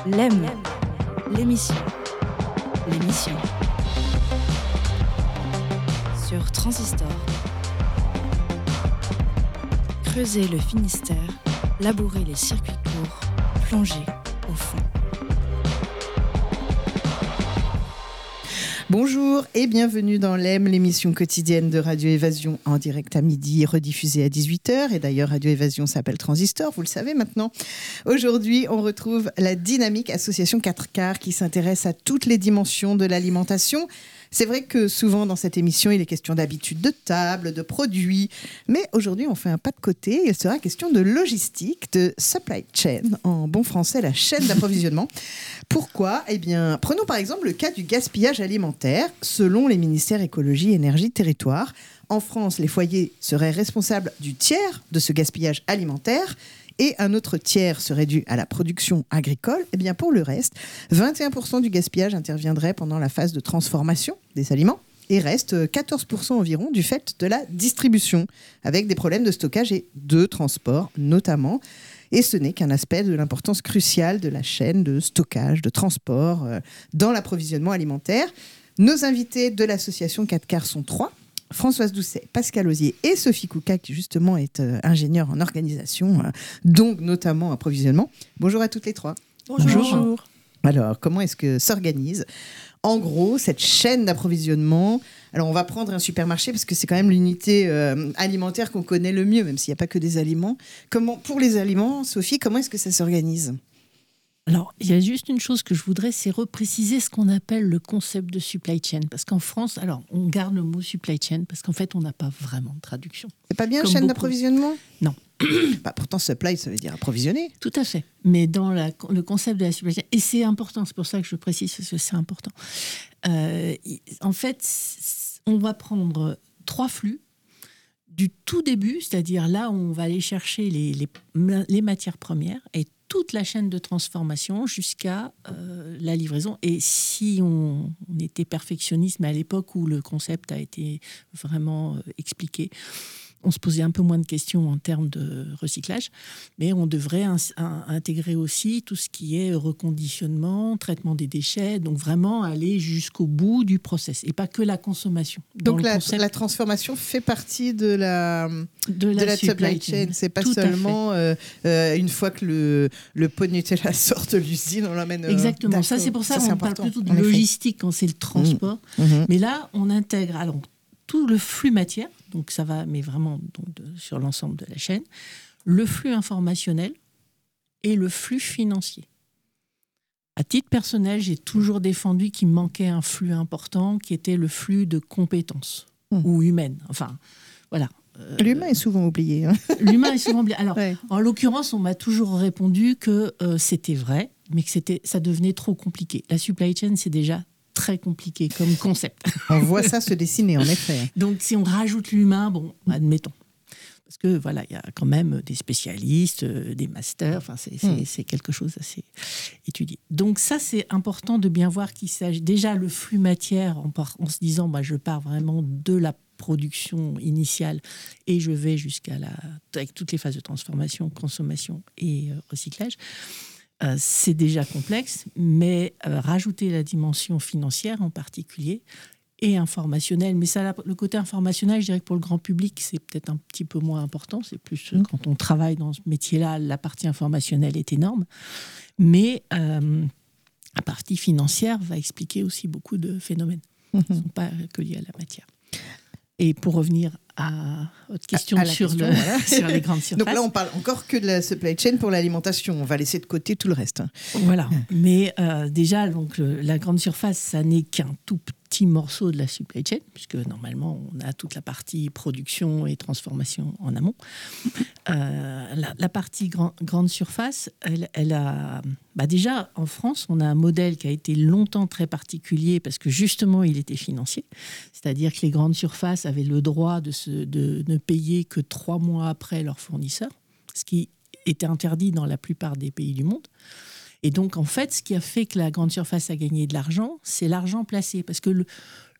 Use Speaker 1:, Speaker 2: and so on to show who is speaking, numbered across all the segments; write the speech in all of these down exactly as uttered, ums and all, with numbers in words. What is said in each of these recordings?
Speaker 1: L'E M, l'émission. L'émission. Sur Transistor. Creuser le Finistère, labourer les circuits courts, plonger au fond.
Speaker 2: Bonjour et bienvenue dans l'E M, l'émission quotidienne de Radio Évasion en direct à midi, rediffusée à dix-huit heures. Et d'ailleurs, Radio Évasion s'appelle Transistor, vous le savez maintenant. Aujourd'hui, on retrouve la dynamique association quatre quarts qui s'intéresse à toutes les dimensions de l'alimentation. C'est vrai que souvent dans cette émission, il est question d'habitudes de table, de produits. Mais aujourd'hui, on fait un pas de côté. Il sera question de logistique, de supply chain, en bon français, la chaîne d'approvisionnement. Pourquoi ? Eh bien, prenons par exemple le cas du gaspillage alimentaire. Selon les ministères écologie, énergie, territoire, en France, les foyers seraient responsables du tiers de ce gaspillage alimentaire. Et un autre tiers serait dû à la production agricole. Eh bien, pour le reste, vingt et un pour cent du gaspillage interviendrait pendant la phase de transformation des aliments et reste quatorze pour cent environ du fait de la distribution, avec des problèmes de stockage et de transport notamment. Et ce n'est qu'un aspect de l'importance cruciale de la chaîne de stockage, de transport euh, dans l'approvisionnement alimentaire. Nos invités de l'association quatre quarts sont trois. Françoise Doucet, Pascal Osier et Sophie Kouka, qui justement est euh, ingénieure en organisation, euh, donc notamment approvisionnement. Bonjour à toutes les trois.
Speaker 1: Bonjour. Bonjour.
Speaker 2: Alors, comment est-ce que s'organise, en gros, cette chaîne d'approvisionnement ? Alors, on va prendre un supermarché parce que c'est quand même l'unité euh, alimentaire qu'on connaît le mieux, même s'il n'y a pas que des aliments. Comment, pour les aliments, Sophie, comment est-ce que ça s'organise ?
Speaker 3: Alors, il y a juste une chose que je voudrais, c'est repréciser ce qu'on appelle le concept de supply chain. Parce qu'en France, alors, on garde le mot supply chain parce qu'en fait, on n'a pas vraiment de traduction.
Speaker 2: C'est pas bien
Speaker 3: Comme
Speaker 2: chaîne
Speaker 3: beaucoup.
Speaker 2: d'approvisionnement ?
Speaker 3: Non.
Speaker 2: Bah, pourtant, supply, ça veut dire approvisionner.
Speaker 3: Tout à fait. Mais dans la, le concept de la supply chain, et c'est important, c'est pour ça que je précise, parce que c'est important. Euh, en fait, on va prendre trois flux du tout début, c'est-à-dire là où on va aller chercher les, les, les matières premières et toute la chaîne de transformation jusqu'à euh, la livraison. Et si on, on était perfectionniste, mais à l'époque où le concept a été vraiment euh, expliqué, on se posait un peu moins de questions en termes de recyclage, mais on devrait in- in- intégrer aussi tout ce qui est reconditionnement, traitement des déchets, donc vraiment aller jusqu'au bout du process, et pas que la consommation. Dans
Speaker 2: Donc
Speaker 3: le
Speaker 2: la,
Speaker 3: concept
Speaker 2: la transformation fait partie de la,
Speaker 3: de la,
Speaker 2: de la supply
Speaker 3: supply
Speaker 2: chain.
Speaker 3: chain.
Speaker 2: C'est pas
Speaker 3: Tout à
Speaker 2: seulement euh, euh, une fois que le, le pot de Nutella sort de l'usine, on l'emmène. euh,
Speaker 3: Exactement.
Speaker 2: d'accord.
Speaker 3: Ça, c'est pour ça,
Speaker 2: c'est
Speaker 3: qu'on parle
Speaker 2: important,
Speaker 3: plutôt de
Speaker 2: en effet.
Speaker 3: logistique quand c'est le transport.
Speaker 2: Mhm.
Speaker 3: Mais là, on intègre alors tout le flux matière, donc ça va, mais vraiment donc, de, sur l'ensemble de la chaîne, le flux informationnel et le flux financier. À titre personnel, j'ai toujours défendu qu'il manquait un flux important, qui était le flux de compétences
Speaker 2: Mmh.
Speaker 3: ou humaines. Enfin, voilà. Euh,
Speaker 2: L'humain est souvent oublié. Hein.
Speaker 3: L'humain est souvent oublié. Alors,
Speaker 2: Ouais.
Speaker 3: en l'occurrence, on m'a toujours répondu que euh, c'était vrai, mais que c'était, ça devenait trop compliqué. La supply chain, c'est déjà très compliqué comme concept.
Speaker 2: On voit ça se dessiner, en effet.
Speaker 3: Donc, si on rajoute l'humain, bon, admettons. Parce que voilà, il y a quand même des spécialistes, euh, des masters, enfin, c'est, c'est,
Speaker 2: Mm.
Speaker 3: c'est quelque chose assez étudié. Donc, ça, c'est important de bien voir qu'il s'agit déjà le flux matière en, par, en se disant, bah, je pars vraiment de la production initiale et je vais jusqu'à la. Avec toutes les phases de transformation, consommation et euh, recyclage. Euh, c'est déjà complexe, mais euh, rajouter la dimension financière en particulier et informationnelle. Mais ça, le côté informationnel, je dirais que pour le grand public, c'est peut-être un petit peu moins important. C'est plus mmh. quand on travaille dans ce métier-là, la partie informationnelle est énorme. Mais euh, la partie financière va expliquer aussi beaucoup de phénomènes mmh. qui ne sont pas que liés à la matière. Et pour revenir à votre question,
Speaker 2: à, à
Speaker 3: sur,
Speaker 2: question
Speaker 3: le,
Speaker 2: voilà.
Speaker 3: sur les grandes surfaces.
Speaker 2: Donc là, on parle encore que de la supply chain pour l'alimentation. On va laisser de côté tout le reste.
Speaker 3: Voilà. Mais euh, déjà, donc, le, la grande surface, ça n'est qu'un tout petit morceau de la supply chain, puisque normalement, on a toute la partie production et transformation en amont. Euh, la, la partie grand, grande surface, elle, elle a... Bah déjà, en France, on a un modèle qui a été longtemps très particulier parce que justement, il était financier. C'est-à-dire que les grandes surfaces avaient le droit de, se, de ne payer que trois mois après leurs fournisseurs, ce qui était interdit dans la plupart des pays du monde. Et donc, en fait, ce qui a fait que la grande surface a gagné de l'argent, c'est l'argent placé. Parce que le,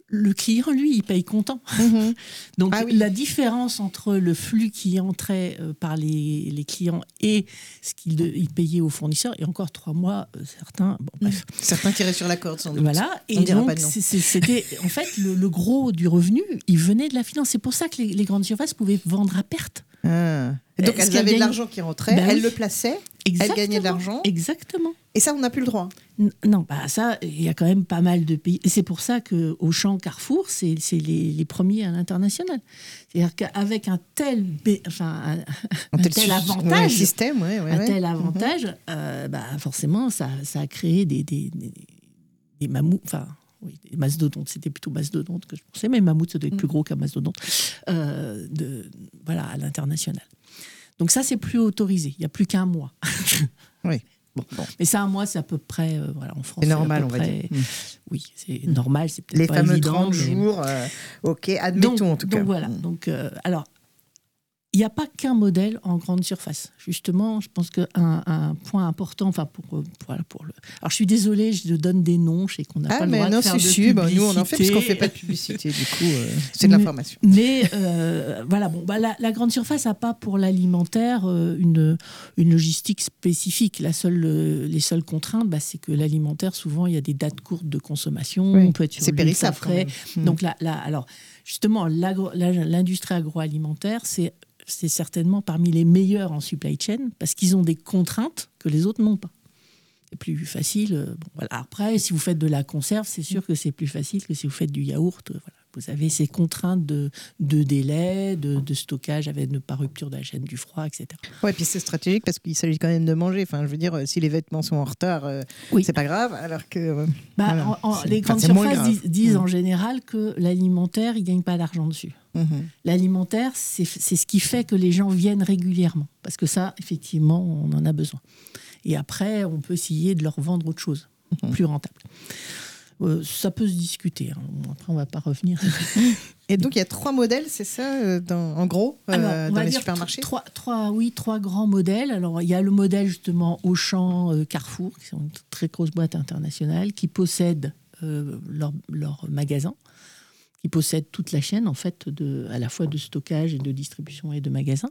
Speaker 3: le client, lui, il paye comptant.
Speaker 2: Mmh.
Speaker 3: Donc,
Speaker 2: ah oui.
Speaker 3: la différence entre le flux qui entrait euh, par les, les clients et ce qu'ils de, ils payaient aux fournisseurs, et encore trois mois, euh, certains... Bon, bref.
Speaker 2: Certains tiraient sur la corde, sans doute.
Speaker 3: Voilà. Et donc, c'est, c'est, c'était... En fait, le, le gros du revenu, il venait de la finance. C'est pour ça que les, les grandes surfaces pouvaient vendre à perte.
Speaker 2: Ah. Et donc, elles avaient de l'argent qui rentrait, ben elles oui. le plaçaient,
Speaker 3: Exactement.
Speaker 2: elles gagnaient de l'argent.
Speaker 3: Exactement.
Speaker 2: Et ça, on n'a plus le droit.
Speaker 3: Non, bah ça, il y a quand même pas mal de pays. Et c'est pour ça qu'Auchan, Carrefour, c'est, c'est les, les premiers à l'international. C'est-à-dire qu'avec un tel, enfin, un, un tel, tel avantage,
Speaker 2: ouais, système, ouais, ouais,
Speaker 3: un
Speaker 2: ouais.
Speaker 3: tel avantage, mm-hmm. euh, bah, forcément, ça, ça a créé des, des, des, des mammouths. Enfin, oui, des mastodontes. C'était plutôt mastodonte que je pensais, mais mammouth, ça doit être mm. plus gros qu'un mastodonte. Euh, de, voilà, à l'international. Donc ça, c'est plus autorisé. Il n'y a plus qu'un mois.
Speaker 2: Oui.
Speaker 3: Bon, bon. Mais ça, un mois, c'est à peu près, euh, voilà, en France.
Speaker 2: C'est normal, on
Speaker 3: près,
Speaker 2: va dire. Mmh.
Speaker 3: Oui, c'est normal, c'est peut-être
Speaker 2: les
Speaker 3: pas
Speaker 2: fameux
Speaker 3: évident,
Speaker 2: trente
Speaker 3: mais...
Speaker 2: jours, euh, ok, admettons
Speaker 3: donc,
Speaker 2: en tout cas.
Speaker 3: Donc voilà,
Speaker 2: mmh.
Speaker 3: donc, euh, alors, il n'y a pas qu'un modèle en grande surface. Justement, je pense qu'un un point important, enfin, pour, pour, pour le... Alors, je suis désolée, je donne des noms, je sais qu'on n'a
Speaker 2: ah,
Speaker 3: pas le
Speaker 2: mais
Speaker 3: droit
Speaker 2: non,
Speaker 3: de faire de
Speaker 2: sûr,
Speaker 3: publicité.
Speaker 2: Bah, nous, on en fait parce qu'on ne fait pas de publicité, du coup, euh, c'est de l'information.
Speaker 3: Mais, euh, voilà, bon, bah, la, la grande surface n'a pas pour l'alimentaire euh, une, une logistique spécifique. La seule, euh, les seules contraintes, bah, c'est que l'alimentaire, souvent, il y a des dates courtes de consommation.
Speaker 2: Oui,
Speaker 3: on peut être sur
Speaker 2: c'est périssable
Speaker 3: après. Donc, là, là, alors, justement, la, l'industrie agroalimentaire, c'est c'est certainement parmi les meilleurs en supply chain parce qu'ils ont des contraintes que les autres n'ont pas. C'est plus facile. Bon, voilà. Après, si vous faites de la conserve, c'est sûr que c'est plus facile que si vous faites du yaourt. Voilà. Vous avez ces contraintes de, de délai, de, de stockage avec ne pas rupture de la chaîne du froid, et cetera.
Speaker 2: Oui, puis c'est stratégique parce qu'il s'agit quand même de manger. Enfin, je veux dire, si les vêtements sont en retard, euh, oui. c'est pas grave. Alors que euh,
Speaker 3: bah,
Speaker 2: voilà,
Speaker 3: en, en, les grandes
Speaker 2: enfin,
Speaker 3: surfaces disent, disent
Speaker 2: mmh.
Speaker 3: en général que l'alimentaire, ils gagnent pas d'argent dessus. Mmh. L'alimentaire, c'est, c'est ce qui fait que les gens viennent régulièrement. Parce que ça, effectivement, on en a besoin. Et après, on peut essayer de leur vendre autre chose, mmh. plus rentable. Euh, ça peut se discuter. Hein. Après, on ne va pas revenir.
Speaker 2: Et donc, il y a trois modèles, c'est ça, euh, dans, en gros, euh,
Speaker 3: Alors,
Speaker 2: dans les supermarchés
Speaker 3: trois, trois, oui, trois grands modèles. Alors, il y a le modèle, justement, Auchan, euh, Carrefour, qui sont une très grosse boîte internationale, qui possèdent euh, leur, leur magasin, qui possèdent toute la chaîne, en fait, de, à la fois de stockage et de distribution et de magasins.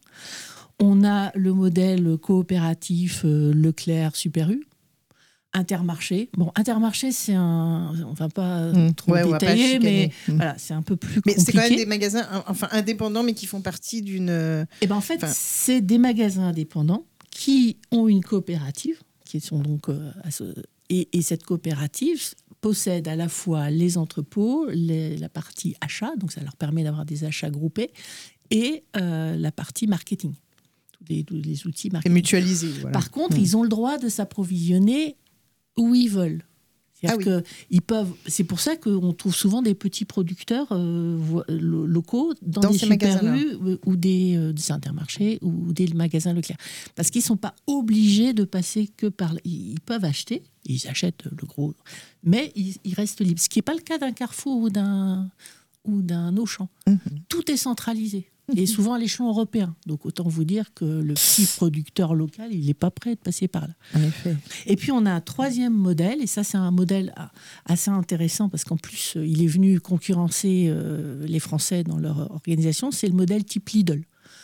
Speaker 3: On a le modèle coopératif euh, Leclerc Super U, Intermarché. Bon, Intermarché, c'est un... On ne va pas mmh. trop
Speaker 2: ouais,
Speaker 3: détailler,
Speaker 2: pas
Speaker 3: mais
Speaker 2: mmh.
Speaker 3: voilà, c'est un peu plus
Speaker 2: mais
Speaker 3: compliqué.
Speaker 2: Mais c'est quand même des magasins enfin, indépendants, mais qui font partie d'une...
Speaker 3: Eh ben, en fait,
Speaker 2: enfin...
Speaker 3: c'est des magasins indépendants qui ont une coopérative, qui sont donc... Euh, et, et cette coopérative possède à la fois les entrepôts, les, la partie achat, donc ça leur permet d'avoir des achats groupés, et euh, la partie marketing, tous les, tous les outils marketing.
Speaker 2: Et mutualisés. Voilà.
Speaker 3: Par contre,
Speaker 2: mmh.
Speaker 3: ils ont le droit de s'approvisionner où ils veulent. C'est-à-dire
Speaker 2: ah oui.
Speaker 3: que ils peuvent. C'est pour ça qu'on trouve souvent des petits producteurs euh, locaux dans, dans des Super U ou des, euh, des Intermarchés ou des magasins Leclerc. Parce qu'ils ne sont pas obligés de passer que par... Ils peuvent acheter, ils achètent le gros, mais ils, ils restent libres. Ce qui n'est pas le cas d'un Carrefour ou d'un, ou d'un Auchan. Mm-hmm. Tout est centralisé. Et souvent à l'échelon européen. Donc autant vous dire que le petit producteur local, il n'est pas prêt de passer par là.
Speaker 2: En effet.
Speaker 3: Et puis on a un troisième modèle, et ça c'est un modèle assez intéressant parce qu'en plus il est venu concurrencer les Français dans leur organisation, c'est le modèle type Lidl.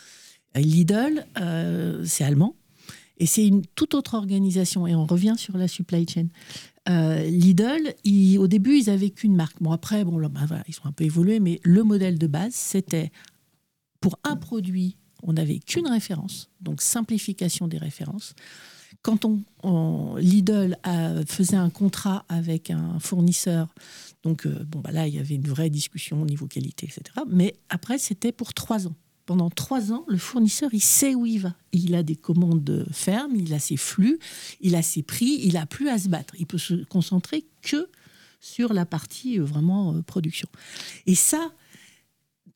Speaker 3: Lidl, euh, c'est allemand, et c'est une toute autre organisation. Et on revient sur la supply chain. Euh, Lidl, ils, au début, ils n'avaient qu'une marque. Bon, après, bon, là, ben, voilà, ils ont un peu évolué, mais le modèle de base, c'était pour un produit, on n'avait qu'une référence, donc simplification des références. Quand on, on, Lidl a, faisait un contrat avec un fournisseur, donc euh, bon, bah là, il y avait une vraie discussion au niveau qualité, et cetera. Mais après, c'était pour trois ans. Pendant trois ans, le fournisseur, il sait où il va. Il a des commandes fermes, il a ses flux, il a ses prix, il n'a plus à se battre. Il peut se concentrer que sur la partie euh, vraiment euh, production. Et ça,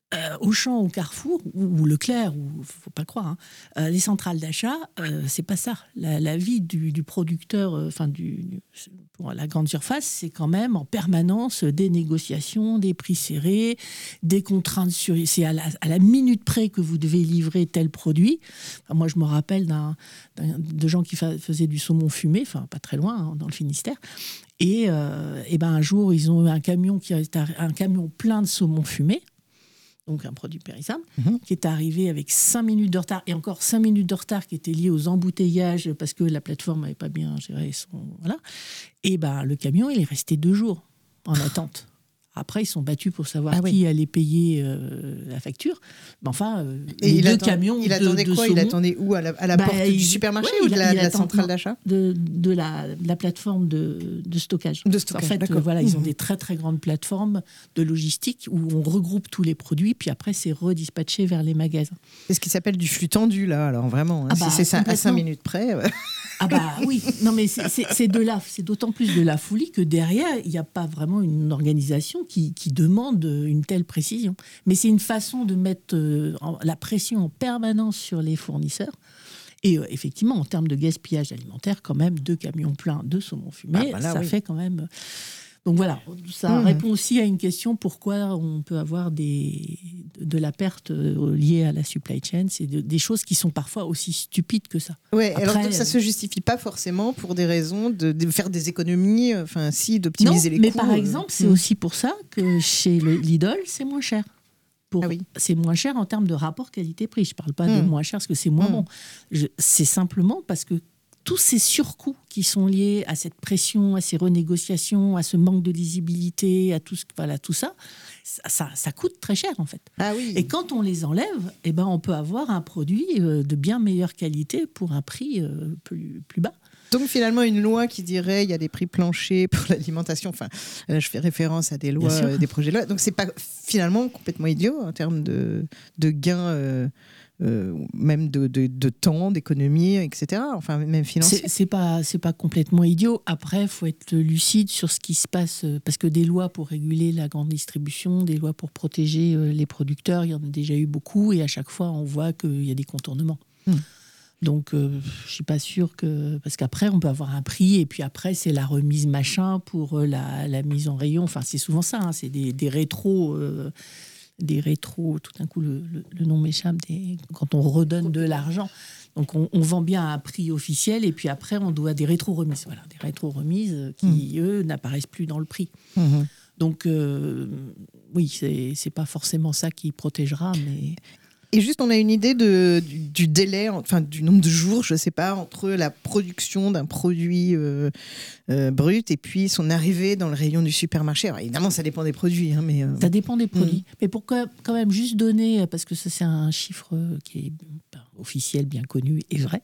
Speaker 3: Euh, Auchan, au Carrefour, ou, ou Leclerc, ou faut pas le croire, hein, euh, les centrales d'achat, euh, c'est pas ça. La, la vie du, du producteur, enfin euh, du, du, pour la grande surface, c'est quand même en permanence des négociations, des prix serrés, des contraintes sur. C'est à la, à la minute près que vous devez livrer tel produit. Enfin, moi, je me rappelle d'un, d'un, de gens qui fa- faisaient du saumon fumé, enfin pas très loin, hein, dans le Finistère. Et, euh, et ben un jour, ils ont eu un camion qui a, un camion plein de saumon fumé. Donc un produit périssable, mmh. qui est arrivé avec cinq minutes de retard, et encore cinq minutes de retard qui étaient liés aux embouteillages parce que la plateforme n'avait pas bien géré son... Voilà. Et ben, le camion, il est resté deux jours en attente. Après, ils sont battus pour savoir ah, qui oui. allait payer euh, la facture. Mais enfin, euh,
Speaker 2: et
Speaker 3: les
Speaker 2: il
Speaker 3: deux
Speaker 2: attend,
Speaker 3: camions
Speaker 2: il attendait
Speaker 3: de, de
Speaker 2: quoi
Speaker 3: saumon,
Speaker 2: il attendait où? À la, à la bah, porte il, du supermarché ouais, ou de la, de la centrale d'achat
Speaker 3: de, de, la, de la plateforme de, de stockage.
Speaker 2: De stockage,
Speaker 3: en fait, euh, voilà, mmh. ils ont des très très grandes plateformes de logistique où on regroupe tous les produits, puis après c'est redispatché vers les magasins.
Speaker 2: C'est ce qui s'appelle du flux tendu, là, alors vraiment. Hein, ah bah, si c'est à cinq minutes près... Ouais.
Speaker 3: Ah bah oui, non mais c'est, c'est, c'est, de la, c'est d'autant plus de la folie que derrière, il n'y a pas vraiment une organisation qui, qui demande une telle précision. Mais c'est une façon de mettre euh, en, la pression en permanence sur les fournisseurs. Et euh, effectivement, en termes de gaspillage alimentaire, quand même, deux camions pleins de saumon fumé, ah bah là, ça oui. fait quand même... Donc voilà, ça mmh. répond aussi à une question, pourquoi on peut avoir des, de la perte liée à la supply chain. C'est de, des choses qui sont parfois aussi stupides que ça.
Speaker 2: Oui, alors donc, ça ne euh, se justifie pas forcément pour des raisons de, de faire des économies, enfin si, d'optimiser
Speaker 3: non,
Speaker 2: les
Speaker 3: mais
Speaker 2: coûts.
Speaker 3: par exemple, c'est mmh. aussi pour ça que chez le Lidl, c'est moins cher. Pour, ah oui. C'est moins cher en termes de rapport qualité-prix. Je ne parle pas mmh. de moins cher parce que c'est moins mmh. bon. Je, c'est simplement parce que tous ces surcoûts qui sont liés à cette pression, à ces renégociations, à ce manque de lisibilité, à tout, ce, voilà, tout ça, ça, ça, ça coûte très cher en fait.
Speaker 2: Ah oui.
Speaker 3: Et quand on les enlève, eh ben, on peut avoir un produit de bien meilleure qualité pour un prix plus, plus bas.
Speaker 2: Donc finalement, une loi qui dirait il y a des prix planchers pour l'alimentation, enfin, là, je fais référence à des lois, euh, des projets de loi, donc c'est pas finalement complètement idiot en termes de, de gains euh, Euh, même de, de, de temps, d'économie, et cetera. Enfin, même financier.
Speaker 3: C'est, c'est pas, c'est pas complètement idiot. Après, il faut être lucide sur ce qui se passe, parce que des lois pour réguler la grande distribution, des lois pour protéger les producteurs, il y en a déjà eu beaucoup, et à chaque fois, on voit qu'il y a des contournements. Mmh. Donc, euh, je suis pas sûre que... Parce qu'après, on peut avoir un prix, et puis après, c'est la remise machin pour la, la mise en rayon. Enfin, c'est souvent ça, hein, c'est des, des rétros... Euh, des rétros, tout d'un coup le, le, le nom m'échappe, des, quand on redonne de l'argent. Donc on, on vend bien à un prix officiel et puis après on doit des rétro-remises. Voilà, des rétro-remises qui, mmh. eux, n'apparaissent plus dans le prix. Mmh. Donc euh, oui, c'est, c'est pas forcément ça qui protégera, mais...
Speaker 2: Et juste, on a une idée de, du, du délai, enfin du nombre de jours, je ne sais pas, entre la production d'un produit euh, euh, brut et puis son arrivée dans le rayon du supermarché. Alors, évidemment, ça dépend des produits. Hein, mais, euh...
Speaker 3: Ça dépend des produits. Mmh. Mais pour quand même juste donner, parce que ça c'est un chiffre qui est ben, officiel, bien connu et vrai,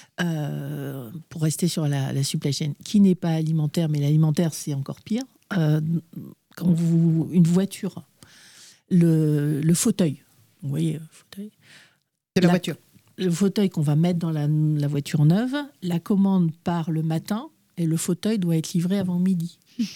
Speaker 3: euh, pour rester sur la, la supply chain, qui n'est pas alimentaire, mais l'alimentaire c'est encore pire. Euh, quand vous, une voiture, le, le fauteuil, vous voyez, le fauteuil.
Speaker 2: C'est la, la voiture.
Speaker 3: Le fauteuil qu'on va mettre dans la, la voiture neuve, la commande part le matin et le fauteuil doit être livré avant midi.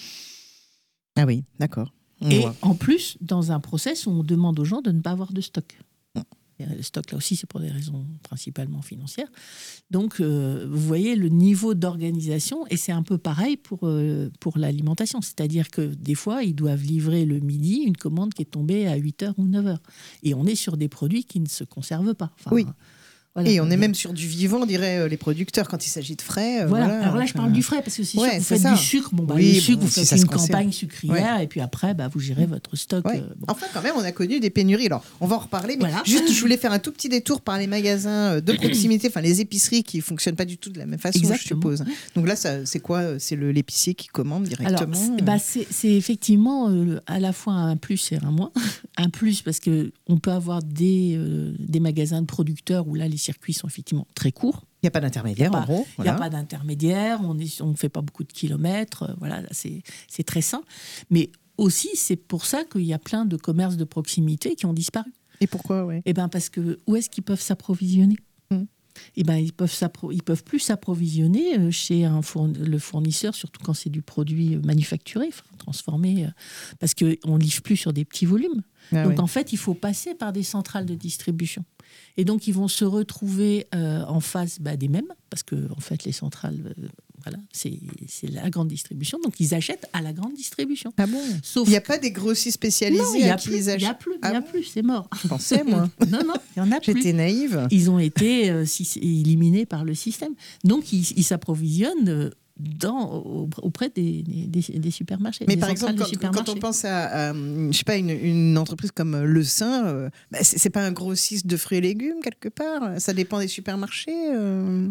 Speaker 2: Ah oui, d'accord. On
Speaker 3: et
Speaker 2: voit.
Speaker 3: En plus, dans un process où on demande aux gens de ne pas avoir de stock. Et le stock, là aussi, c'est pour des raisons principalement financières. Donc, euh, vous voyez le niveau d'organisation, et c'est un peu pareil pour, euh, pour l'alimentation. C'est-à-dire que des fois, ils doivent livrer le midi une commande qui est tombée à huit heures ou neuf heures. Et on est sur des produits qui ne se conservent pas. Enfin,
Speaker 2: oui.
Speaker 3: Voilà,
Speaker 2: et on est même sur du vivant, on dirait euh, les producteurs, quand il s'agit de frais. Euh,
Speaker 3: voilà.
Speaker 2: voilà.
Speaker 3: Alors là, je parle euh... du frais, parce que si
Speaker 2: ouais,
Speaker 3: sûr, vous
Speaker 2: c'est
Speaker 3: faites
Speaker 2: ça.
Speaker 3: du sucre, bon, bah,
Speaker 2: oui,
Speaker 3: le sucre,
Speaker 2: bon,
Speaker 3: vous
Speaker 2: si
Speaker 3: faites
Speaker 2: une
Speaker 3: campagne sucrière,
Speaker 2: ouais.
Speaker 3: et puis après, bah, vous gérez votre stock.
Speaker 2: Ouais.
Speaker 3: Euh, bon.
Speaker 2: Enfin, quand même, on a connu des pénuries. Alors, on va en reparler, mais
Speaker 3: voilà.
Speaker 2: juste, je voulais faire un tout petit détour par les magasins de proximité, enfin les épiceries qui ne fonctionnent pas du tout de la même façon, exactement. Je suppose. Donc là, ça, c'est quoi? C'est le, l'épicier qui commande directement?
Speaker 3: Alors, c'est, bah, c'est, c'est effectivement euh, à la fois un plus et un moins. Un plus parce qu'on peut avoir des, euh, des magasins de producteurs où là, les circuits sont effectivement très courts.
Speaker 2: Il n'y a pas d'intermédiaire,
Speaker 3: pas,
Speaker 2: en gros.
Speaker 3: Il n'y voilà. a pas d'intermédiaire, on ne on fait pas beaucoup de kilomètres. Euh, voilà, c'est, c'est très sain. Mais aussi, c'est pour ça qu'il y a plein de commerces de proximité qui ont disparu.
Speaker 2: Et pourquoi ouais.
Speaker 3: Eh bien, parce que où est-ce qu'ils peuvent s'approvisionner? mmh. eh ben, ils peuvent s'appro- ils peuvent plus s'approvisionner chez un fourn- le fournisseur, surtout quand c'est du produit manufacturé, transformé, parce qu'on ne livre plus sur des petits volumes.
Speaker 2: Ah
Speaker 3: donc
Speaker 2: ouais.
Speaker 3: en fait, il faut passer par des centrales de distribution. Et donc, ils vont se retrouver euh, en face bah, des mêmes, parce que en fait, les centrales, euh, voilà, c'est, c'est la grande distribution. Donc, ils achètent à la grande distribution.
Speaker 2: Ah bon?
Speaker 3: Sauf
Speaker 2: Il n'y a pas des grossistes spécialisés
Speaker 3: non, il n'y
Speaker 2: à
Speaker 3: a
Speaker 2: qui
Speaker 3: plus,
Speaker 2: ils
Speaker 3: il y a
Speaker 2: achètent?
Speaker 3: plus, il
Speaker 2: Ah
Speaker 3: y a
Speaker 2: bon?
Speaker 3: plus, c'est mort.
Speaker 2: Je pensais, moi.
Speaker 3: non, non, il n'y en a plus.
Speaker 2: J'étais naïve.
Speaker 3: Ils ont été euh, si, éliminés par le système. Donc, ils, ils s'approvisionnent euh, dans, auprès des, des, des supermarchés.
Speaker 2: Mais
Speaker 3: des
Speaker 2: par exemple,
Speaker 3: centrales de
Speaker 2: quand, quand on
Speaker 3: supermarchés.
Speaker 2: pense à, à, je sais pas, une, une entreprise comme Le Saint, euh, bah, c'est, c'est pas un grossiste de fruits et légumes quelque part? Ça dépend des supermarchés euh...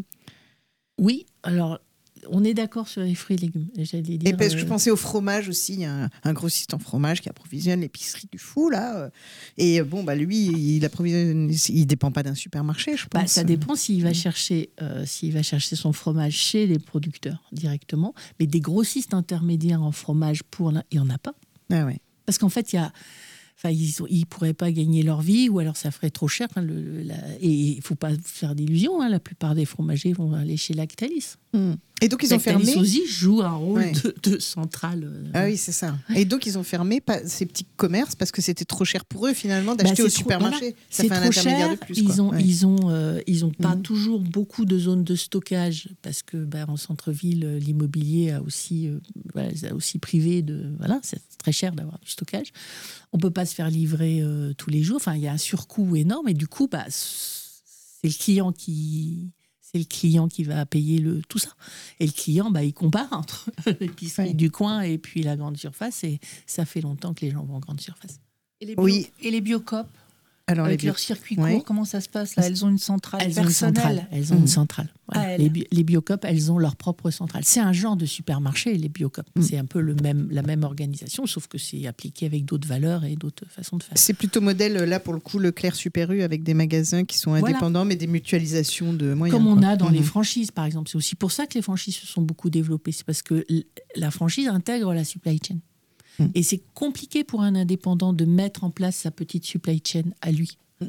Speaker 3: Oui, alors on est d'accord sur les fruits et légumes. J'allais dire,
Speaker 2: Et parce que
Speaker 3: euh,
Speaker 2: je pensais au fromage aussi, il y a un, un grossiste en fromage qui approvisionne l'épicerie du fou là. euh, Et bon, bah lui, il approvisionne, il dépend pas d'un supermarché, je pense.
Speaker 3: bah, ça dépend s'il va chercher, euh, s'il va chercher son fromage chez les producteurs directement, mais des grossistes intermédiaires en fromage pour l'un, il y en a pas.
Speaker 2: Ah ouais.
Speaker 3: Parce qu'en fait, il y a, enfin, ils ne pourraient pas gagner leur vie, ou alors ça ferait trop cher. Hein, le, la, et il ne faut pas faire d'illusions. Hein, la plupart des fromagers vont aller chez Lactalis.
Speaker 2: Mmh. Et donc ils ont
Speaker 3: Lactalis
Speaker 2: fermé.
Speaker 3: aussi joue un rôle
Speaker 2: Ouais.
Speaker 3: de, de centrale. euh,
Speaker 2: Ah oui, c'est ça. Et donc ils ont fermé pas, ces petits commerces parce que c'était trop cher pour eux finalement d'acheter
Speaker 3: Bah,
Speaker 2: au
Speaker 3: c'est trop-
Speaker 2: supermarché.
Speaker 3: voilà.
Speaker 2: Ça
Speaker 3: C'est
Speaker 2: fait un
Speaker 3: trop
Speaker 2: intermédiaire
Speaker 3: cher.
Speaker 2: de plus.
Speaker 3: Ils
Speaker 2: quoi.
Speaker 3: ont,
Speaker 2: Ouais.
Speaker 3: ils ont, euh, ils ont pas
Speaker 2: Mhm.
Speaker 3: toujours beaucoup de zones de stockage parce que, bah, en centre-ville, euh, l'immobilier a aussi, euh, voilà, a aussi privé de, voilà, c'est très cher d'avoir du stockage. On peut pas se faire livrer euh, tous les jours. Enfin, il y a un surcoût énorme et du coup, bah, c'est le client qui, c'est le client qui va payer le tout ça. Et le client, bah, il compare entre l'épicerie
Speaker 2: Ouais.
Speaker 3: du coin et puis la grande surface. Et ça fait longtemps que les gens vont en grande surface.
Speaker 4: Et les, bio,
Speaker 2: Oui.
Speaker 4: et les biocoop,
Speaker 2: Alors
Speaker 4: avec
Speaker 2: les
Speaker 4: leur circuit court,
Speaker 2: Ouais.
Speaker 4: comment ça se passe là? Elles ont une centrale
Speaker 3: Elles ont une
Speaker 4: personnelle.
Speaker 3: centrale. Elles ont
Speaker 2: Mhm.
Speaker 3: une centrale. Voilà.
Speaker 4: Ah, elles.
Speaker 3: les, bi- les biocoop, elles ont leur propre centrale. C'est un genre de supermarché, les biocoop.
Speaker 2: Mhm.
Speaker 3: C'est un peu le même, la même organisation, sauf que c'est appliqué avec d'autres valeurs et d'autres façons de faire.
Speaker 2: C'est plutôt modèle, là, pour le coup, Leclerc Super U, avec des magasins qui sont
Speaker 3: Voilà.
Speaker 2: indépendants, mais des mutualisations de moyens.
Speaker 3: Comme on
Speaker 2: quoi.
Speaker 3: a dans
Speaker 2: Mhm.
Speaker 3: les franchises, par exemple. C'est aussi pour ça que les franchises se sont beaucoup développées. C'est parce que l- la franchise intègre la supply chain.
Speaker 2: Mm.
Speaker 3: Et c'est compliqué pour un indépendant de mettre en place sa petite supply chain à lui.
Speaker 2: Mm.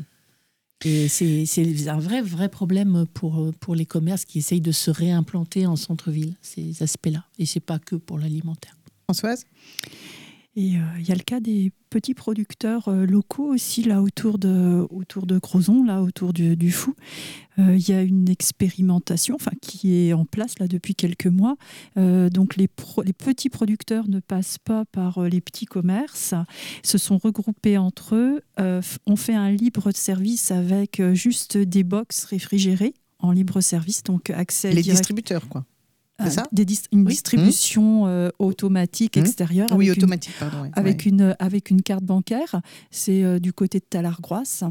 Speaker 3: Et c'est, c'est un vrai, vrai problème pour, pour les commerces qui essayent de se réimplanter en centre-ville, ces aspects-là. Et c'est pas que pour l'alimentaire.
Speaker 2: Françoise?
Speaker 5: Et euh, il y a le cas des petits producteurs euh, locaux aussi, là, autour de, autour de Crozon, là, autour du, du Fou. Euh, Il y a une expérimentation enfin, qui est en place là, depuis quelques mois. Euh, donc, les, pro- les petits producteurs ne passent pas par euh, les petits commerces, se sont regroupés entre eux, euh, f- ont fait un libre service avec euh, juste des box réfrigérées en libre service, donc accès
Speaker 2: Les
Speaker 5: direct
Speaker 2: distributeurs, quoi.
Speaker 5: à
Speaker 2: c'est ça
Speaker 5: des dis- une
Speaker 3: Oui.
Speaker 5: distribution euh, automatique
Speaker 2: Mmh.
Speaker 5: extérieure.
Speaker 2: Oui,
Speaker 5: avec une-
Speaker 2: automatique, pardon. ouais.
Speaker 5: avec,
Speaker 2: Ouais.
Speaker 5: une, avec une carte bancaire. C'est euh, du côté de Talargroisse.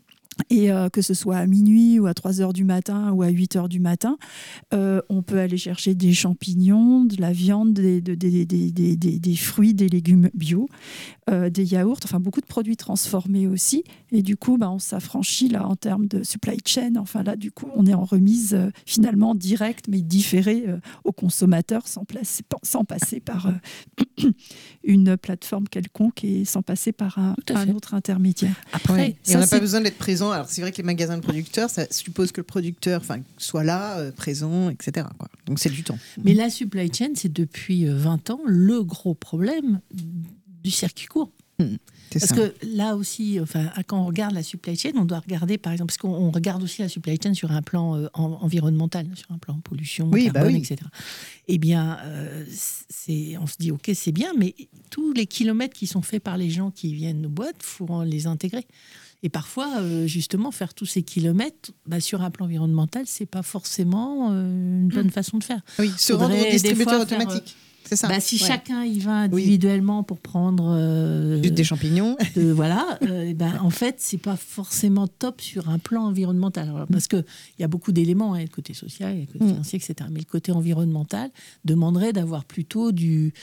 Speaker 5: Et euh, que ce soit à minuit ou à trois heures du matin ou à huit heures du matin, euh, on peut aller chercher des champignons, de la viande, des, de- des, des, des, des, des fruits, des légumes bio, euh, des yaourts, enfin beaucoup de produits transformés aussi. Et du coup, bah, on s'affranchit là en termes de supply chain. Enfin là, du coup, on est en remise euh, finalement directe mais différée euh, aux consommateurs sans, placer- sans passer par euh, une plateforme quelconque et sans passer par un,
Speaker 3: Tout à
Speaker 5: un
Speaker 3: fait.
Speaker 5: autre intermédiaire.
Speaker 3: Après,
Speaker 2: Ouais. Et
Speaker 3: ça,
Speaker 2: on n'a pas
Speaker 3: c'est-
Speaker 2: besoin d'être présent. Alors, c'est vrai que les magasins de producteurs, ça suppose que le producteur enfin, soit là, euh, présent, et cetera. Quoi. Donc, c'est du temps.
Speaker 3: Mais la supply chain, c'est depuis euh, vingt ans le gros problème du circuit court.
Speaker 2: C'est
Speaker 3: Parce
Speaker 2: ça.
Speaker 3: que là aussi, enfin, quand on regarde la supply chain, on doit regarder, par exemple, parce qu'on on regarde aussi la supply chain sur un plan euh, en- environnemental, sur un plan pollution,
Speaker 2: Oui, bah
Speaker 3: carbone,
Speaker 2: oui.
Speaker 3: et cetera. Eh bien, euh, c'est, on se dit, OK, c'est bien, mais tous les kilomètres qui sont faits par les gens qui viennent nos boîtes, il faut les intégrer. Et parfois, euh, justement, faire tous ces kilomètres, bah, sur un plan environnemental, c'est pas forcément euh, une bonne façon de faire.
Speaker 2: Oui, se
Speaker 3: Faudrait
Speaker 2: rendre au
Speaker 3: des
Speaker 2: distributeur
Speaker 3: fois faire,
Speaker 2: automatique. C'est ça.
Speaker 3: Bah, si
Speaker 2: Ouais.
Speaker 3: chacun y va individuellement pour prendre euh,
Speaker 2: Juste des champignons.
Speaker 3: de- voilà, euh, ben, en fait, c'est pas forcément top sur un plan environnemental. Alors, parce qu'il y a beaucoup d'éléments, hein, le côté social, le côté
Speaker 2: Mm.
Speaker 3: financier, et cetera. Mais le côté environnemental demanderait d'avoir plutôt du,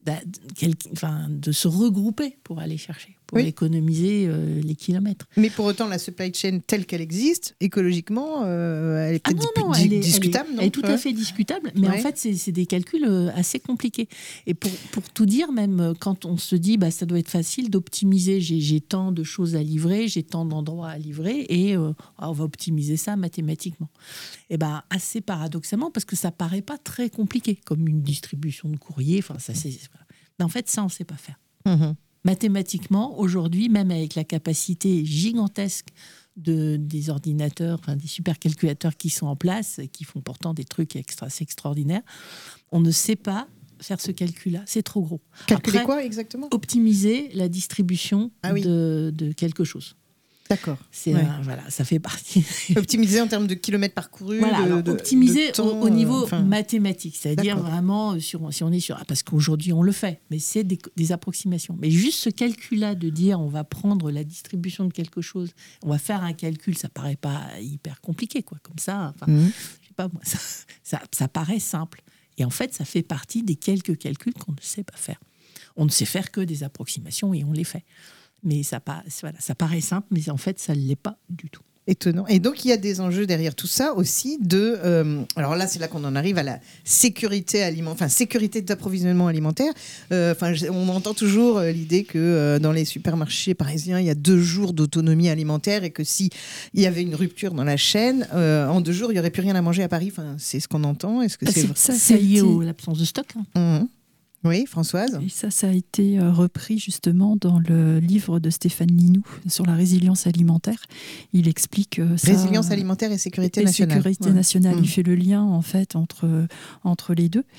Speaker 3: quel, enfin, de se regrouper pour aller chercher, pour
Speaker 2: Oui.
Speaker 3: économiser euh, les kilomètres.
Speaker 2: Mais pour autant, la supply chain telle qu'elle existe, écologiquement, euh, elle est
Speaker 3: Ah
Speaker 2: peut-être
Speaker 3: non, non,
Speaker 2: di-
Speaker 3: elle est,
Speaker 2: discutable,
Speaker 3: elle est,
Speaker 2: non
Speaker 3: elle est tout
Speaker 2: Ouais.
Speaker 3: à fait discutable, mais
Speaker 2: Ouais.
Speaker 3: en fait, c'est, c'est des calculs euh, assez compliqués. Et pour, pour tout dire, même euh, quand on se dit, bah, ça doit être facile d'optimiser, j'ai, j'ai tant de choses à livrer, j'ai tant d'endroits à livrer, et euh, ah, on va optimiser ça mathématiquement. Et ben, assez paradoxalement, parce que ça paraît pas très compliqué, comme une distribution de courrier, enfin, ça c'est... Mais en fait, ça, on ne sait pas faire.
Speaker 2: Mhm.
Speaker 3: Mathématiquement, aujourd'hui, même avec la capacité gigantesque de, des ordinateurs, enfin, des supercalculateurs qui sont en place, qui font pourtant des trucs extra, assez extraordinaires, on ne sait pas faire ce calcul-là. C'est trop gros.
Speaker 2: Calculer
Speaker 3: Après,
Speaker 2: quoi exactement?
Speaker 3: optimiser la distribution
Speaker 2: Ah oui.
Speaker 3: de, de quelque chose.
Speaker 2: D'accord.
Speaker 3: C'est
Speaker 2: Ouais.
Speaker 3: un- voilà, ça fait partie.
Speaker 2: Optimiser en termes de kilomètres parcourus,
Speaker 3: Voilà,
Speaker 2: de,
Speaker 3: alors,
Speaker 2: de-
Speaker 3: optimiser
Speaker 2: de temps,
Speaker 3: au, au niveau
Speaker 2: euh, enfin,
Speaker 3: mathématique, c'est-à-dire
Speaker 2: D'accord.
Speaker 3: vraiment euh, sur, si on est sur, ah, parce qu'aujourd'hui on le fait, mais c'est des, des approximations. Mais juste ce calcul-là de dire on va prendre la distribution de quelque chose, on va faire un calcul, ça paraît pas hyper compliqué, quoi, comme ça. Enfin,
Speaker 2: Mhm.
Speaker 3: je sais pas moi, ça, ça, ça paraît simple. Et en fait, ça fait partie des quelques calculs qu'on ne sait pas faire. On ne sait faire que des approximations et on les fait. Mais ça, pa- voilà, ça paraît simple, mais en fait, ça ne l'est pas du tout.
Speaker 2: Étonnant. Et donc, il y a des enjeux derrière tout ça aussi de... euh, alors là, c'est là qu'on en arrive à la sécurité alimentaire, enfin, sécurité d'approvisionnement alimentaire. Euh, Enfin, je- on entend toujours euh, l'idée que euh, dans les supermarchés parisiens, il y a deux jours d'autonomie alimentaire et que si il y avait une rupture dans la chaîne, euh, en deux jours, il n'y aurait plus rien à manger à Paris. Enfin, c'est ce qu'on entend. Est-ce que c'est vrai?
Speaker 5: Ça, ça
Speaker 3: C'est
Speaker 5: a
Speaker 3: lié
Speaker 5: été-
Speaker 3: à l'absence de stock. hein.
Speaker 2: Mhm. Oui, Françoise.
Speaker 5: Et ça, ça a été euh, repris justement dans le livre de Stéphane Linou sur la résilience alimentaire. Il explique euh, ça,
Speaker 2: Résilience
Speaker 5: euh,
Speaker 2: alimentaire et sécurité
Speaker 5: et
Speaker 2: nationale.
Speaker 5: sécurité
Speaker 2: Ouais.
Speaker 5: nationale.
Speaker 2: Mm.
Speaker 5: Il fait le lien en fait entre, entre les deux.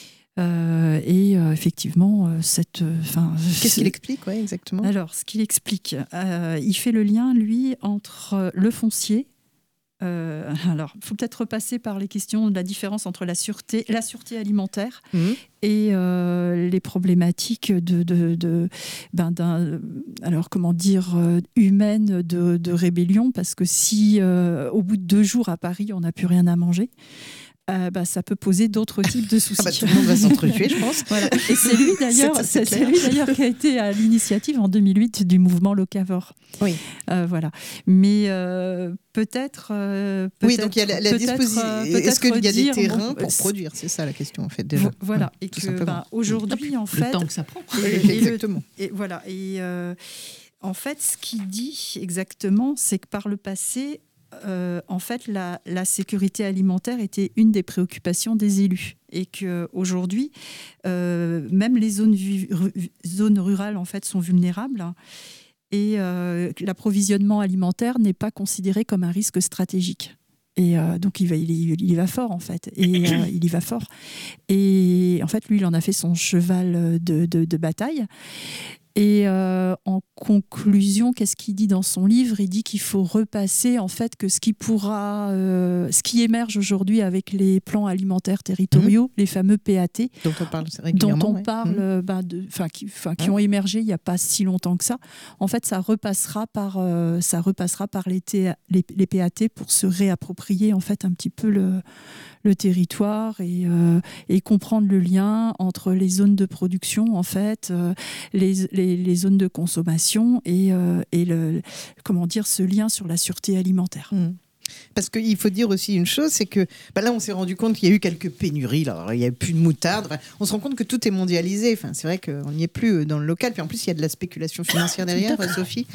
Speaker 5: Euh, et euh, effectivement, euh, cette, euh, 'fin,
Speaker 2: Qu'est-ce
Speaker 5: ce-
Speaker 2: qu'il explique, ouais, exactement?
Speaker 5: Alors, ce qu'il explique, euh, il fait le lien, lui, entre le foncier. Euh, alors, il faut peut-être repasser par les questions de la différence entre la sûreté, la sûreté alimentaire
Speaker 2: Mhm.
Speaker 5: et euh, les problématiques de, de, de ben, d'un, alors comment dire, euh, humaines de, de rébellion, parce que si euh, au bout de deux jours à Paris, on n'a plus rien à manger. Euh, bah, ça peut poser d'autres types de soucis.
Speaker 2: Ah bah, tout le monde va s'entretuer, je pense.
Speaker 5: Voilà. Et c'est lui d'ailleurs,
Speaker 2: C'est- c'est
Speaker 5: c'est, c'est
Speaker 2: clair.
Speaker 5: lui d'ailleurs qui a été à l'initiative en deux mille huit du mouvement Locavore.
Speaker 2: Oui.
Speaker 5: Euh, voilà. Mais euh, peut-être, euh,
Speaker 2: Oui,
Speaker 5: peut-être-
Speaker 2: donc il y a la, la
Speaker 5: peut-être,
Speaker 2: disposition.
Speaker 5: euh,
Speaker 2: Est-ce qu'il y a des
Speaker 5: dire,
Speaker 2: terrains
Speaker 5: bon,
Speaker 2: pour
Speaker 5: c'est-
Speaker 2: produire? C'est ça la question, en fait, déjà.
Speaker 5: Vo- Voilà.
Speaker 2: Ouais,
Speaker 5: Et
Speaker 2: tout
Speaker 5: que
Speaker 2: simplement.
Speaker 5: ben, aujourd'hui, en
Speaker 3: Le
Speaker 5: fait,
Speaker 3: temps que ça prend.
Speaker 5: et- et le-
Speaker 2: Exactement.
Speaker 5: et voilà. Et euh, en fait, ce qu'il dit exactement, c'est que par le passé, euh, en fait, la, la sécurité alimentaire était une des préoccupations des élus. Et qu'aujourd'hui, euh, même les zones, vu- ru- zones rurales en fait, sont vulnérables. Et euh, l'approvisionnement alimentaire n'est pas considéré comme un risque stratégique. Et euh, donc, il, va, il, y- il y va fort, en fait. Et euh, il y va fort. Et en fait, lui, il en a fait son cheval de, de, de bataille. Et euh, en conclusion, qu'est-ce qu'il dit dans son livre? Il dit qu'il faut repasser, en fait, que ce qui pourra, euh, ce qui émerge aujourd'hui avec les plans alimentaires territoriaux, les fameux P A T,
Speaker 2: Dont on parle
Speaker 5: dont
Speaker 2: régulièrement.
Speaker 5: on
Speaker 2: ouais.
Speaker 5: parle,
Speaker 2: Mhm.
Speaker 5: euh, bah, de, 'fin, qui, 'fin, qui
Speaker 2: Ouais.
Speaker 5: ont émergé il n'y a pas si longtemps que ça. En fait, ça repassera par, euh, ça repassera par les, T- les, les P A T pour se réapproprier en fait un petit peu le, le territoire et, euh, et comprendre le lien entre les zones de production, en fait, euh, les, les, les zones de consommation et, euh, et le, comment dire, ce lien sur la sûreté alimentaire.
Speaker 2: Mhm. Parce qu'il faut dire aussi une chose, c'est que bah là, on s'est rendu compte qu'il y a eu quelques pénuries. Là. Alors, il n'y a plus de moutarde. Enfin, on se rend compte que tout est mondialisé. Enfin, c'est vrai qu'on n'y est plus dans le local. Puis en plus, il y a de la spéculation financière derrière, Sophie.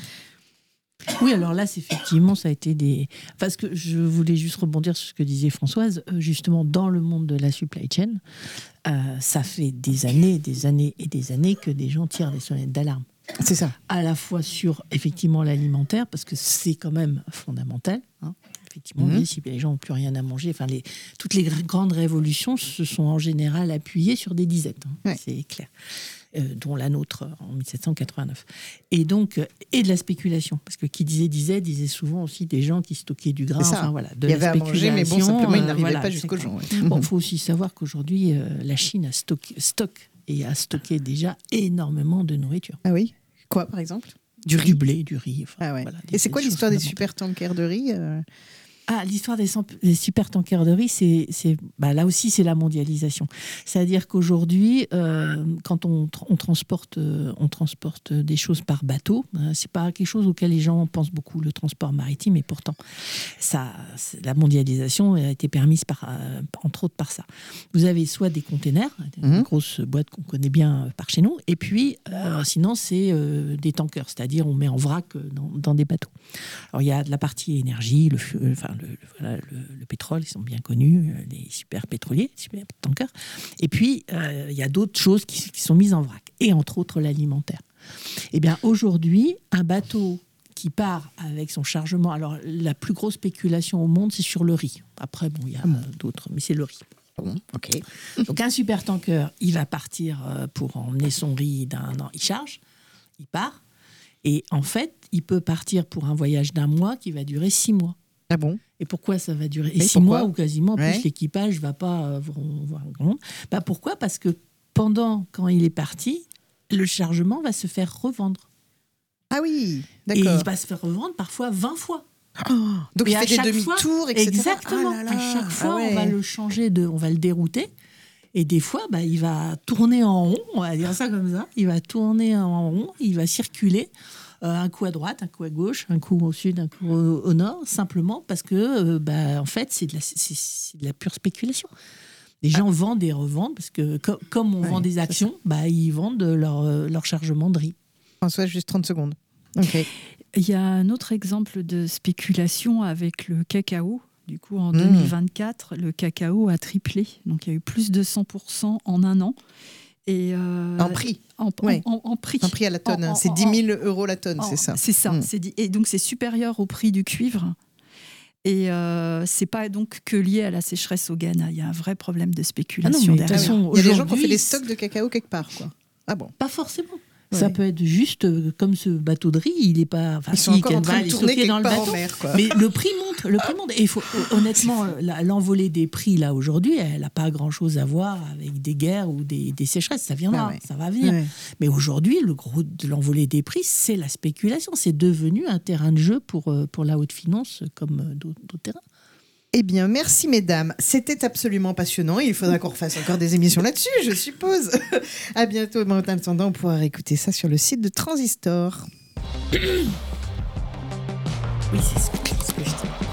Speaker 3: Oui, alors là, c'est effectivement, ça a été des... Parce que je voulais juste rebondir sur ce que disait Françoise. Euh, Justement, dans le monde de la supply chain, euh, ça fait des années, des années et des années que des gens tirent des sonnettes d'alarme.
Speaker 2: C'est ça.
Speaker 3: À la fois sur, effectivement, l'alimentaire, parce que c'est quand même fondamental. Hein. Effectivement,
Speaker 2: Mhm.
Speaker 3: oui, si les gens n'ont plus rien à manger, enfin, les, toutes les gr- grandes révolutions se sont en général appuyées sur des disettes. Hein,
Speaker 2: Ouais.
Speaker 3: c'est clair. Euh, dont la nôtre euh, en dix-sept cent quatre-vingt-neuf. Et donc, euh, et de la spéculation. Parce que qui disait disait, disait souvent aussi des gens qui stockaient du grain.
Speaker 2: C'est ça.
Speaker 3: Enfin, voilà, de
Speaker 2: Il y
Speaker 3: la
Speaker 2: avait à manger, mais bon, simplement, il
Speaker 3: euh,
Speaker 2: n'arrivait
Speaker 3: voilà,
Speaker 2: pas
Speaker 3: c'est
Speaker 2: jusqu'aux
Speaker 3: quoi.
Speaker 2: gens. ouais.
Speaker 3: Bon,
Speaker 2: Mhm.
Speaker 3: il faut aussi savoir qu'aujourd'hui, euh, la Chine a stocké, stocke et a stocké déjà énormément de nourriture.
Speaker 2: Ah oui. Quoi, par exemple?
Speaker 3: Du, du blé, du riz. Enfin,
Speaker 2: Ah ouais.
Speaker 3: voilà,
Speaker 2: Et c'est quoi
Speaker 3: choses
Speaker 2: l'histoire des
Speaker 3: fondamentales.
Speaker 2: super tankers de riz euh
Speaker 3: Ah, l'histoire des, des supertankers de riz, c'est, c'est, bah, là aussi, c'est la mondialisation. C'est-à-dire qu'aujourd'hui, euh, quand on, on, transporte, euh, on transporte des choses par bateau, euh, c'est pas quelque chose auquel les gens pensent beaucoup, le transport maritime, et pourtant, ça, la mondialisation a été permise, par, euh, entre autres, par ça. Vous avez soit des containers, des
Speaker 2: Mmh.
Speaker 3: grosses boîtes qu'on connaît bien par chez nous, et puis, euh, sinon, c'est euh, des tankers, c'est-à-dire on met en vrac dans, dans des bateaux. Alors, il y a de la partie énergie, le, euh, enfin, le, le, voilà, le, le pétrole, ils sont bien connus, les super pétroliers, super tankers. Et puis, euh, il y a d'autres choses qui, qui sont mises en vrac, et entre autres l'alimentaire. Eh bien, aujourd'hui, un bateau qui part avec son chargement... Alors, la plus grosse spéculation au monde, c'est sur le riz. Après, bon, il y a mmh. d'autres, mais c'est le riz.
Speaker 2: Bon, ok.
Speaker 3: Donc, un super tanker, il va partir pour emmener son riz d'un an. Il charge, il part, et en fait, il peut partir pour un voyage d'un mois qui va durer six mois.
Speaker 2: Ah bon?
Speaker 3: Et pourquoi ça va durer
Speaker 2: Et
Speaker 3: six
Speaker 2: pourquoi?
Speaker 3: mois ou quasiment, en
Speaker 2: ouais.
Speaker 3: plus l'équipage ne va pas euh, voir grand monde. Bah pourquoi? Parce que pendant, quand il est parti, le chargement va se faire revendre.
Speaker 2: Ah oui,
Speaker 3: d'accord.
Speaker 2: d'accord.
Speaker 3: Et il va se faire revendre parfois vingt fois.
Speaker 2: Oh, donc
Speaker 3: et
Speaker 2: il fait des demi-tours,
Speaker 3: fois,
Speaker 2: et cetera.
Speaker 3: Exactement.
Speaker 2: Ah là là.
Speaker 3: À chaque fois,
Speaker 2: ah ouais.
Speaker 3: on va le changer, de, on va le dérouter. Et des fois, bah, il va tourner en rond, on va dire ça comme ça. Il va tourner en rond, il va circuler. Euh, un coup à droite, un coup à gauche, un coup au sud, un coup au, au nord, simplement parce que, euh, bah, en fait, c'est de, la, c'est, c'est de la pure spéculation. Les gens ah. vendent et revendent, parce que co- comme on ouais, vend des actions, bah, ils vendent leur, euh, leur chargement de riz.
Speaker 2: François, juste trente secondes. Okay.
Speaker 5: Il y a un autre exemple de spéculation avec le cacao. Du coup, en mmh. deux mille vingt-quatre, le cacao a triplé. Donc, il y a eu plus de cent pour cent en un an. Et euh,
Speaker 2: en prix
Speaker 5: en,
Speaker 2: ouais.
Speaker 5: en, en, en prix.
Speaker 2: En prix à la tonne. En, en, c'est dix mille euros la tonne,
Speaker 5: en,
Speaker 2: c'est ça.
Speaker 5: C'est ça.
Speaker 2: Mmh.
Speaker 5: C'est dit, et donc, c'est supérieur au prix du cuivre. Et euh, c'est pas donc que lié à la sécheresse au Ghana. Il y a un vrai problème de spéculation
Speaker 3: ah non,
Speaker 5: derrière.
Speaker 2: Façon, il y a des gens qui ont fait des stocks de cacao quelque part, quoi. Ah bon?
Speaker 3: Pas forcément.
Speaker 2: Ouais.
Speaker 3: Ça peut être juste euh, comme ce bateau de riz, il est pas. Enfin,
Speaker 2: Ils sont
Speaker 3: si,
Speaker 2: encore en train de tourner quelque
Speaker 3: dans le
Speaker 2: part
Speaker 3: bateau,
Speaker 2: en mer, quoi.
Speaker 3: Mais le prix monte, le prix monte. Et il faut honnêtement, la, l'envolée des prix là aujourd'hui, elle n'a pas grand-chose à voir avec des guerres ou des, des sécheresses. Ça viendra, ah ouais. ça va venir. Ouais. Mais aujourd'hui, le gros de l'envolée des prix, c'est la spéculation. C'est devenu un terrain de jeu pour pour la haute finance comme d'autres, d'autres terrains.
Speaker 2: Eh bien, merci mesdames. C'était absolument passionnant. Il faudra qu'on refasse encore des émissions là-dessus, je suppose. À bientôt. Mais en attendant, on pourra écouter ça sur le site de Transistor.
Speaker 3: Oui, c'est ce que, c'est ce que je dis.